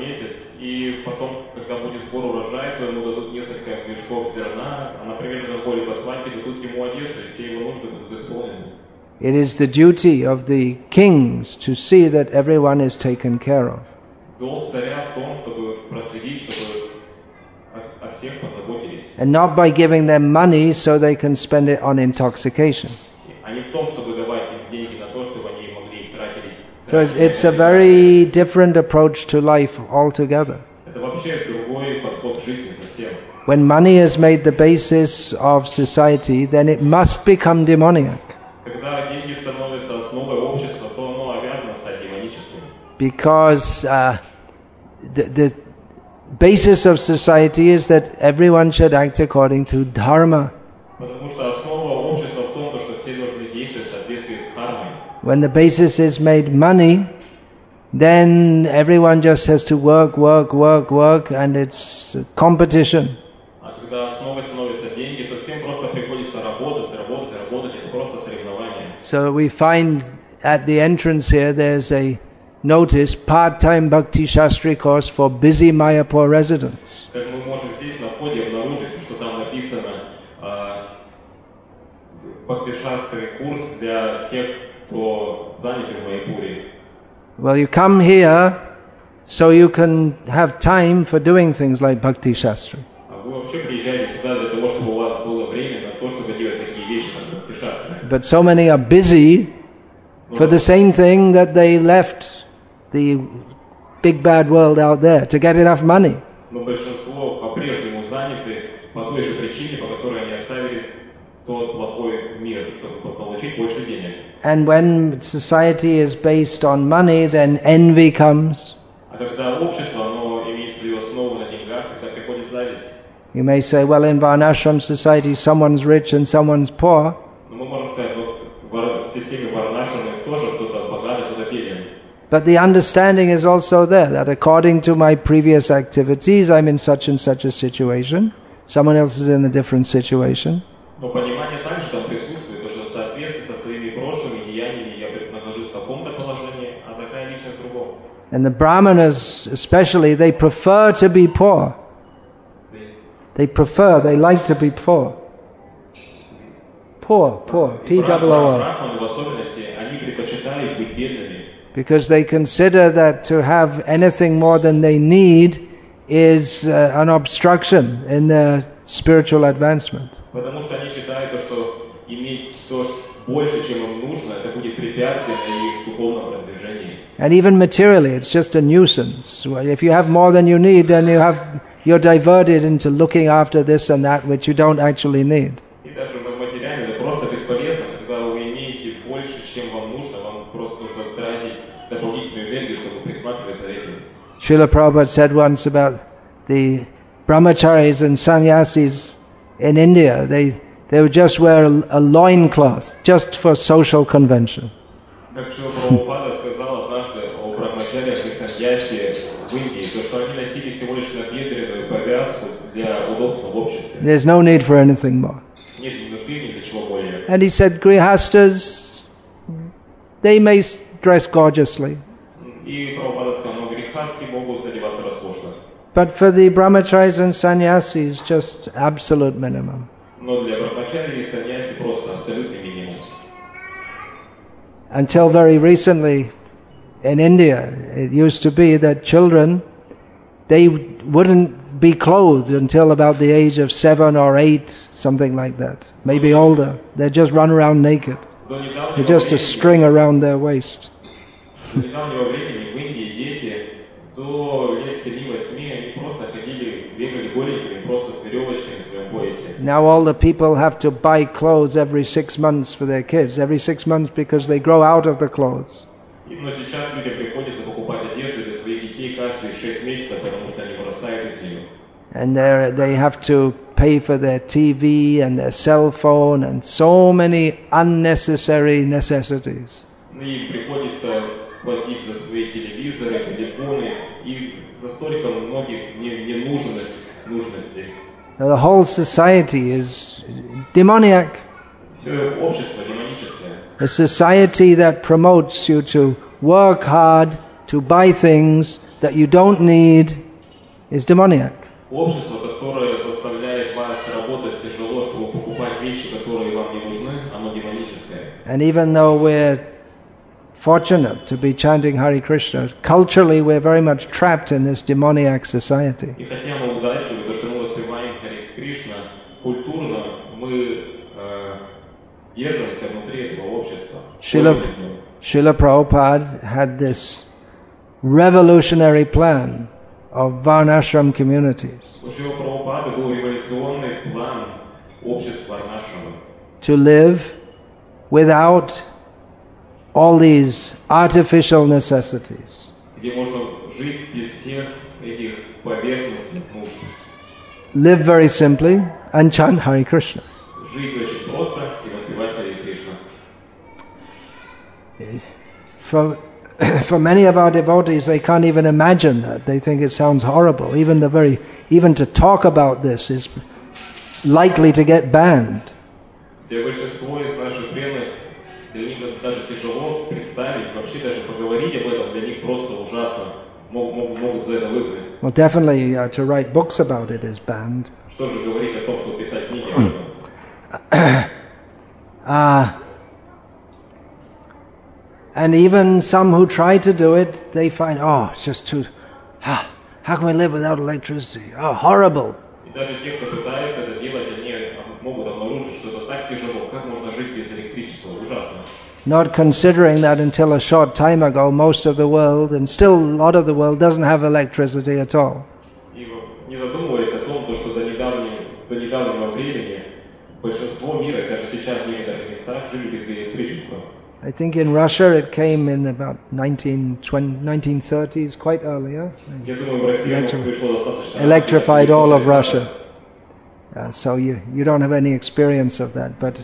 и потом, когда будет сбор урожая, то ему дадут несколько мешков зерна, а, например, на поле по свадьбе дадут ему одежду, и все его нужды будут исполнены. It is the duty of the kings to see that everyone is taken care of. Долг царя в том, чтобы проследить, чтобы о всех позаботились. And not by giving them money so they can spend it on intoxication. А не в том, чтобы давать им деньги на то, чтобы они могли их тратить. So it's, it's a very different approach to life altogether. Это вообще другой подход к жизни совсем. When money is made the basis of society, then it must become demoniac. Когда деньги становятся основой общества, то оно обязано стать демоническим. Because uh, the, the basis of society is that everyone should act according to dharma. Потому что основа общества в том, что все должны действовать в соответствии с дхармой. When the basis is made money, then everyone just has to work, work, work, work, and it's a competition. А когда основой становятся деньги, то всем просто приходится работать, работать, работать, это просто соревнование. So we find at the entrance here there's a notice, part-time Bhakti Shastri course for busy Mayapur residents. Как мы можем здесь на входе обнаружить, что там написано Бхакти-шастри курс для тех, кто занят в Майяпуре. Well, you come here so you can have time for doing things like Bhakti Shastri. А вы вообще приезжаете сюда для того, чтобы у вас было время на то, чтобы делать такие вещи, как Бхакти-шастри. But so many are busy for the same thing that they left the big bad world out there, to get enough money. Но большинство по-прежнему заняты по той же причине, по которой они оставили тот плохой мир, чтобы получить больше денег. And when society is based on money, then envy comes. А когда общество, оно имеет свою основу на деньгах, тогда приходит зависть. You may say, well, in Varnashram society, someone's rich and someone's poor. Но мы можем сказать, вот в системе Варнашрама тоже кто-то богат, а кто-то беден. But the understanding is also there, that according to my previous activities, I'm in such and such a situation. Someone else is in a different situation. Но понимание также там присутствует, потому что в соответствии со своими прошлыми деяниями я нахожусь в таком-то положении, а такая личность в другом. And the Brahmanas especially, they prefer to be poor. They prefer, they like to be poor. Poor, poor, P O O R. Брахманы в особенности, они предпочитают быть бедными. Because they consider that to have anything more than they need is uh, an obstruction in their spiritual advancement. Потому что они считают, что иметь то больше, чем им нужно, это будет препятствием на их духовном продвижении. And even materially, it's just a nuisance. If you have more than you need, then you have you're diverted into looking after this and that which you don't actually need. И даже материально это просто бесполезно, когда вы имеете больше, чем вам нужно, вам просто нужно тратить дополнительную энергию, чтобы присматривать за этим. Srila Prabhupada said once about the brahmacharis and sannyasis in India. They they would just wear a, a loincloth just for social convention. Как Шрила Прабхупада сказал однажды о брахмачариях и саньяси в Индии, то что они носили всего лишь набедренную повязку для удобства в обществе. There's no need for anything more. Нет ни нужды ни для чего более. And he said, grihastas, they may dress gorgeously. И Прабхупада сказал, но грехастки могут одеваться роскошно. But for the brahmacharis and sannyasis, just absolute minimum. Но для брахмачарий и саньяси просто абсолютный минимум. Until very recently, in India, it used to be that children, they wouldn't be clothed until about the age of seven or eight, something like that. Maybe older. They'd just run around naked. With just a string around their waist. До недавнего времени в Индии дети до лет семи-восьми они просто ходили, бегали голенькими, просто с веревочками в своем поясе. Now all the people have to buy clothes every six months for their kids. Every six months because they grow out of the clothes. Но сейчас людям приходится покупать одежду для своих детей каждые шесть месяцев, потому что они вырастают из нее. And they they have to pay for their T V and their cell phone and so many unnecessary necessities. И приходится платить за свои телевизоры, телефоны и за столько многих ненужных нужностей. Now the whole society is demoniac. Все общество демоническое. A society that promotes you to work hard, to buy things that you don't need, is demoniac. Общество, которое заставляет вас работать тяжело, чтобы покупать вещи, которые вам не нужны, оно демоническое. And even though we're fortunate to be chanting Hare Krishna, culturally we're very much trapped in this demoniac society. И хотя мы удачливы, то, что мы воспеваем Харе Кришна, культурно мы э, держимся внутри этого общества. Srila, Srila Prabhupada had this revolutionary plan of Varnashram communities. У Шрила Прабхупады был революционный план общества Варнашрама. To live without all these artificial necessities. Где можно жить без всех этих поверхностных нужд. Live very simply and chant Hare Krishna. Жить очень просто и воспевать Харе Кришна. For, for many of our devotees, they can't even imagine that. They think it sounds horrible. Even the very, even to talk about this is likely to get banned. Для большинства из наших преданных, для них даже тяжело представить, вообще даже поговорить об этом для них просто ужасно. Могут, могут за это выгнать. Well, definitely uh, to write books about it is banned. Что же говорить о том, что писать книги об этом? uh, and even some who try to do it, they find, oh, it's just too, ah, how can we live without electricity? Oh, horrible. И даже те, кто пытается это делать, они могут обнаружить, что это так тяжело, как можно жить без электричества, ужасно. Not considering that until a short time ago, most of the world, and still a lot of the world, doesn't have electricity at all. И не задумываясь о том, что до недавнего, до недавнего времени большинство мира, даже сейчас в некоторых местах, жили без электричества. I think in Russia it came in about nineteen twenty, nineteen thirties, quite earlier. Я думаю, в России оно пришло достаточно. Electrified all of Russia. Uh, so you, you don't have any experience of that. But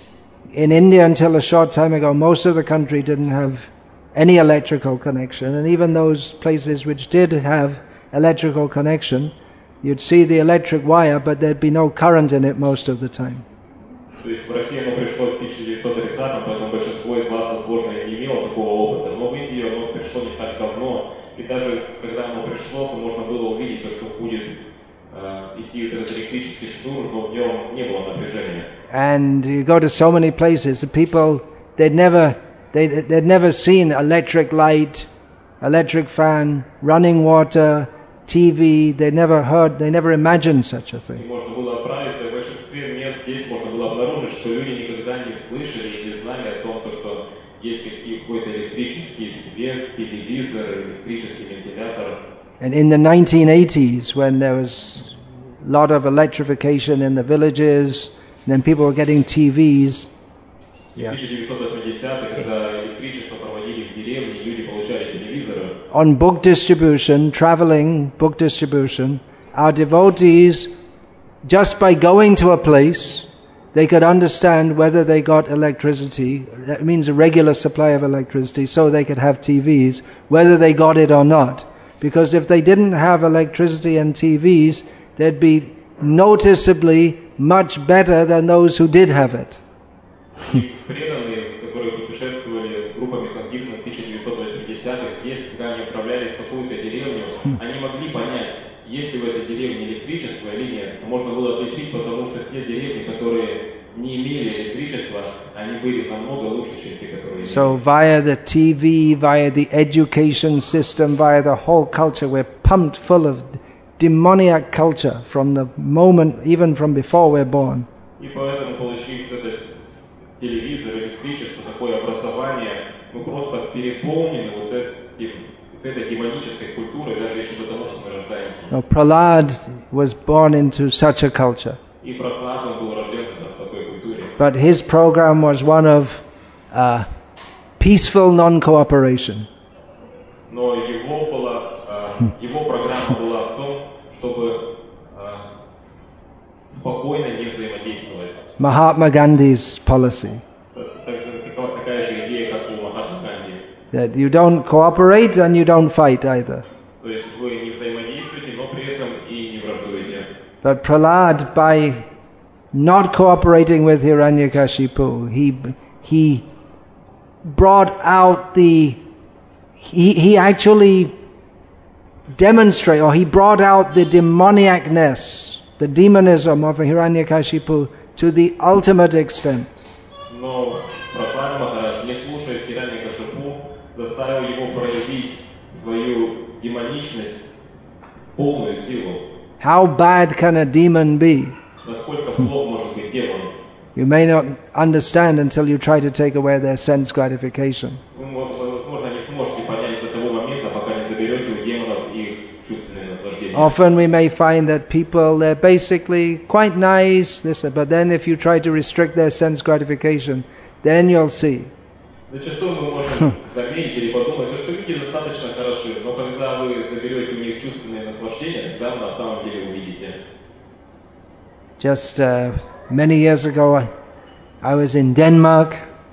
in India, until a short time ago, most of the country didn't have any electrical connection. And even those places which did have electrical connection, you'd see the electric wire, but there'd be no current in it most of the time. То есть в России оно пришло в тысяча девятьсот тридцатом, поэтому большинство из вас, возможно, не имело такого опыта. Но в Индию оно пришло не так давно. И даже когда оно пришло, то можно было увидеть, то, что будет э, идти этот электрический шнур, но в нем не было напряжения. And you go to so many places, the people, they'd never, they, they'd never seen electric light, electric fan, running water, T V. They never heard, they never imagined such a thing. И можно было отправиться, в большинстве мест здесь можно было обнаружить, что люди никогда не слышали и не знали о том, что есть какой-то электрический свет, телевизор, электрический вентилятор. And in the nineteen eighties, when there was a lot of electrification in the villages, and then people were getting T Vs. Yeah. В тысяча девятьсот восьмидесятых, когда электричество проводили в деревне, люди получали телевизоры. On book distribution, traveling book distribution, our devotees, just by going to a place, they could understand whether they got electricity. That means a regular supply of electricity, so they could have T Vs, whether they got it or not. Because if they didn't have electricity and T Vs, they'd be noticeably much better than those who did have it. Преданные, которые путешествовали с группами сангитных в тысяча девятьсот восьмидесятых, здесь, когда они отправлялись в какую-то деревню, они могли понять, есть ли в этой деревне электричество или нет. Можно было отличить, потому что те деревни, которые не имели электричества, они были намного лучше, чем те, которые имели. So via the T V, via the education system, via the whole culture, we're pumped full of demoniac culture from the moment, even from before we're born. И поэтому, получив этот телевизор, электричество, такое образование, мы просто переполнены вот этим, вот этой демонической культурой, даже еще до того, что мы рождаемся. Now, Prahlad was born into such a culture. И Прохлад, он был рожден в такой культуре. But his program was one of uh, peaceful non-cooperation. Но его была, его программа была в том, чтобы спокойно не взаимодействовать. Mahatma Gandhi's policy. Такая же идея, как у Махатмы Ганди. That you don't cooperate and you don't fight either. То есть вы не взаимодействуете, но при этом и не враждуете. But Prahlad, by not cooperating with Hiranyakashipu, he he brought out the he he actually demonstrate, or he brought out the demoniacness, the demonism of Hiranyakashipu to the ultimate extent. Но Прохлад Махарадж, не слушаясь Хираньякашипу, заставил его проявить свою демоничность, полную силу. How bad can a demon be? Насколько плох может быть демон? You may not understand until you try to take away their sense gratification. Вы, возможно, не сможете понять до того момента, пока не заберете у демонов их чувственные наслаждения. Often we may find that people, they're basically quite nice, this, but then if you try to restrict their sense gratification, then you'll see. Зачастую мы можем заметить или подумать, что люди достаточно хороши, но когда вы заберете у них чувственные наслаждения, тогда на самом деле увидите. Just uh, many years ago, I was in Denmark.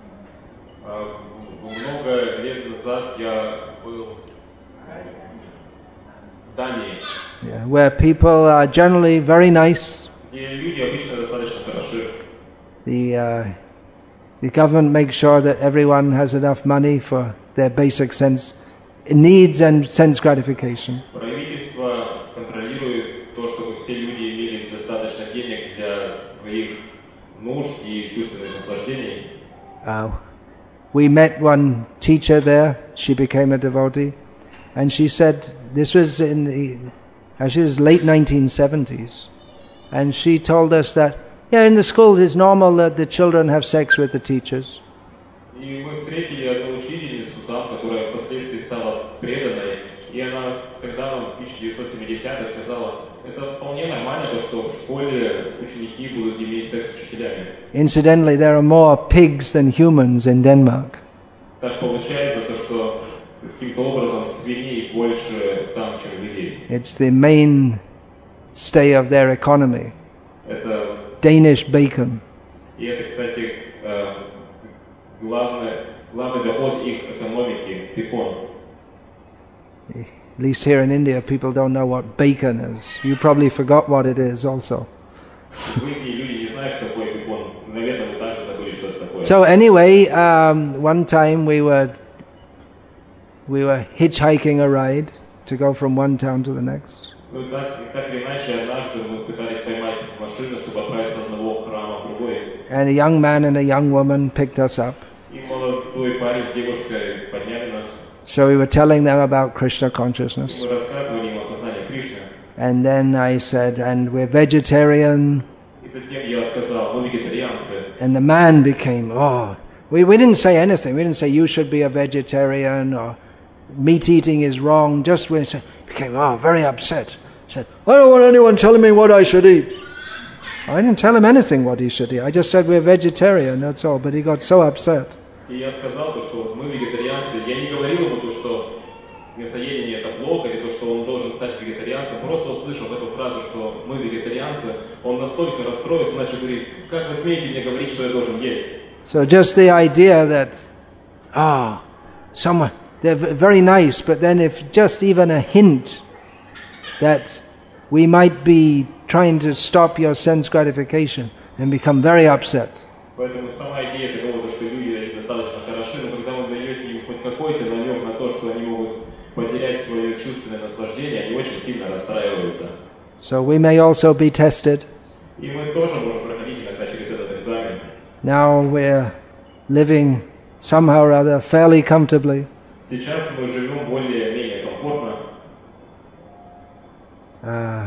Много лет назад я был в Дании. Yeah, where people are generally very nice. Где люди обычно достаточно хороши. The uh, the government makes sure that everyone has enough money for their basic sense needs and sense gratification. Правительство контролирует то, чтобы все люди имели достаточно денег для своих нужд и чувственных наслаждений. Uh, we met one teacher there. She became a devotee, and she said this was in the actually it was late nineteen seventies, and she told us that yeah, in the schools it's normal that the children have sex with the teachers. И мы встретили одну учительницу там, которая впоследствии стала преданной, и она тогда нам в тысяча девятьсот семидесятых сказала, это вполне нормально, что в школе ученики будут иметь секс с учителями. Incidentally, there are more pigs than humans in Denmark. Так получается, то, что каким-то образом свиней больше там, чем людей. It's the mainstay of their economy. Это Danish bacon. И это, кстати, главный, главный доход их экономики – бекон. At least here in India, people don't know what bacon is. You probably forgot what it is also. В Индии люди не знают, что такое бекон. Наверное, вы также забыли, что это такое. So anyway, um, one time we were we were hitchhiking a ride to go from one town to the next. Ну, так, так или иначе, однажды мы пытались поймать машину, чтобы отправиться от одного храма в другой. And a young man and a young woman picked us up. И молодой парень с девушкой подняли нас. So we were telling them about Krishna consciousness. И мы рассказывали им о сознании Кришны. And then I said, and we're vegetarian. И затем я сказал, мы вегетарианцы. And the man became, oh, we, we didn't say anything. We didn't say you should be a vegetarian or meat eating is wrong. Just we said, became, oh, very upset. Said, I don't want anyone telling me what I should eat. I didn't tell him anything what he should eat. I just said we're vegetarian, that's all. But he got so upset. И я сказал, что мы вегетарианцы. Я не говорил ему, что мясоедение это плохо, или то, что он должен стать вегетарианцем. Просто услышав эту фразу, что мы вегетарианцы, он настолько расстроился, начал говорить, как вы смеете мне говорить, что я должен есть? So just the idea that, ah, oh, someone, they're very nice, but then if just even a hint that we might be trying to stop your sense gratification and become very upset. Поэтому сама идея такого, что люди достаточно хороши, но когда вы даете им хоть какой-то намек на то, что они могут потерять свое чувственное наслаждение, они очень сильно расстраиваются. So we may also be tested. И мы тоже можем проходить иногда через этот экзамен. Now we're living somehow or other fairly comfortably. Сейчас мы живем более-менее комфортно. Uh,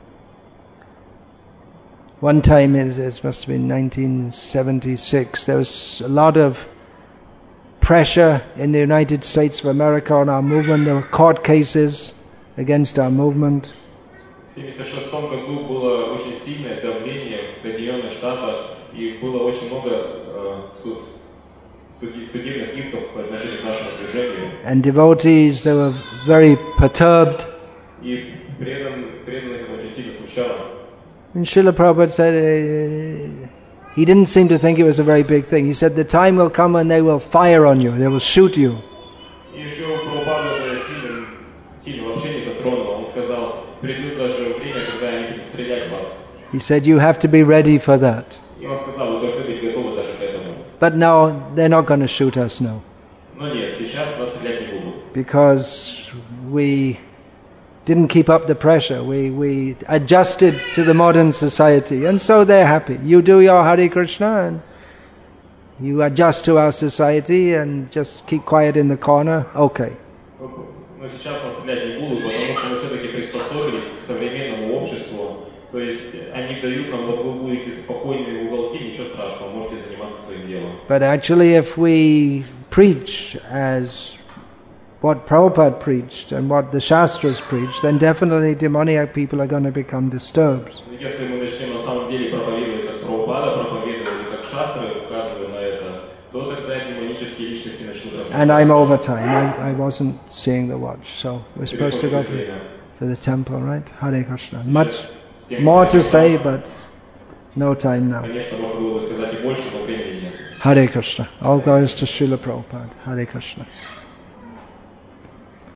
one time, it, it must have been nineteen seventy-six, there was a lot of pressure in the United States of America on our movement. There were court cases against our movement. В семьдесят шестом году было очень сильное давление в Соединенных Штатах, и было очень много э, суд, суди, судебных исков по отношению к нашему движению. And devotees, they were very perturbed. И предан, преданных это очень сильно смущало. And Srila Prabhupada said uh, he didn't seem to think it was a very big thing. He said the time will come when they will fire on you, they will shoot you. И еще Прабхупада это сильно, сильно вообще не затронуло. Он сказал, придет даже время, когда они будут стрелять в вас. He said you have to be ready for that. И он сказал, вы должны быть готовы даже к этому. But no, they're not going to shoot us now. Но нет, сейчас нас стрелять не будут. Because we didn't keep up the pressure. We we adjusted to the modern society, and so they're happy. You do your Hare Krishna, and you adjust to our society, and just keep quiet in the corner. Okay. Но сейчас пострелять не будут, потому что мы все-таки приспособились к современному обществу. То есть они дают нам, вот вы будете спокойны в уголке, ничего страшного, можете заниматься своим делом. But actually, if we preach as what Prabhupada preached and what the Shastras preach, then definitely demoniac people are going to become disturbed. Если мы начнем на самом деле проповедовать, как Прабхупада проповедовал, как шастры указывают на это, то тогда демонические личности начнут работать. And I'm over time. I, I wasn't seeing the watch, so we're supposed to go for, for the temple, right? Hare Krishna. Much more to say, but no time now. Конечно, можно было бы сказать и больше, но времени нет. Hare Krishna. All glories to Srila Prabhupada. Hare Krishna.